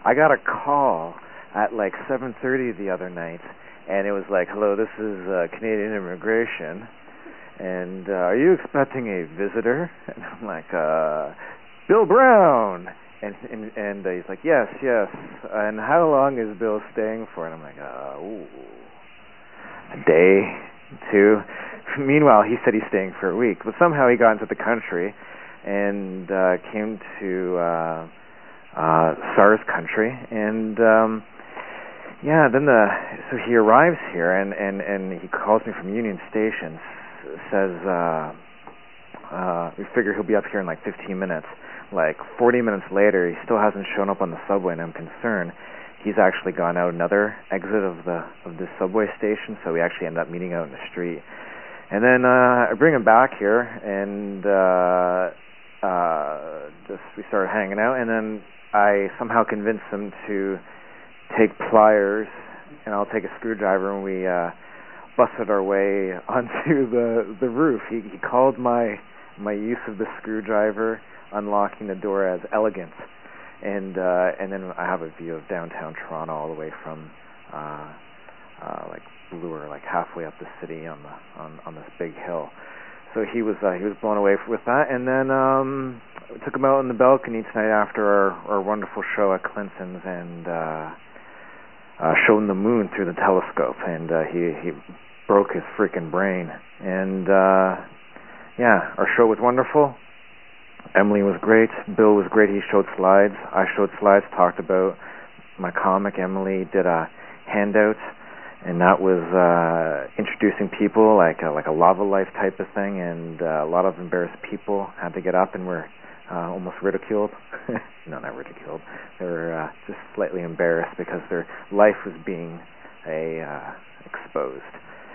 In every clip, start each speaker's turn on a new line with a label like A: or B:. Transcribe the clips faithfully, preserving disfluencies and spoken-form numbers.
A: I got a call at like seven thirty the other night, and it was like, "Hello, this is uh, Canadian Immigration, and uh, are you expecting a visitor?" And I'm like, uh, "Bill Brown." And and, and uh, he's like, "Yes, yes. And how long is Bill staying for?" And I'm like, uh, "Ooh, a day, two." Meanwhile, he said he's staying for a week, but somehow he got into the country and uh, came to uh, uh, SARS country, and um, yeah, then the so he arrives here, and, and, and he calls me from Union Station, says uh, uh, we figure he'll be up here in like fifteen minutes. Like forty minutes later, he still hasn't shown up on the subway, and I'm concerned. He's actually gone out another exit of the of the subway station, so we actually end up meeting out in the street. And then uh, I bring him back here, and uh, uh, just we started hanging out, and then I somehow convinced him to take pliers, and I'll take a screwdriver, and we uh, busted our way onto the the roof. He, he called my my use of the screwdriver unlocking the door as elegant, and uh, and then I have a view of downtown Toronto all the way from uh, uh, like Bloor, like halfway up the city on the on, on this big hill. So he was uh, he was blown away with that, and then um, we took him out on the balcony tonight after our, our wonderful show at Clinton's, and uh, uh, showed him the moon through the telescope, and uh, he he broke his freaking brain. And uh, yeah, our show was wonderful. Emily was great. Bill was great. He showed slides. I showed slides, talked about my comic. Emily did a handout, and that was uh, introducing people, like a, like a lava life type of thing. And uh, a lot of embarrassed people had to get up and were uh, almost ridiculed. No, not ridiculed. They were uh, just slightly embarrassed because their life was being a uh, exposed.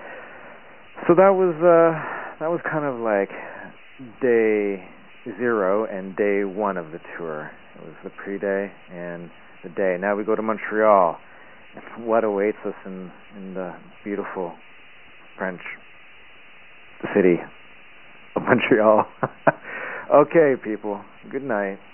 A: So that was uh, that was kind of like day zero and day one of the tour. It was the pre-day and the day. Now we go to Montreal. What awaits us in, in the beautiful French city of Montreal. Okay, people. Good night.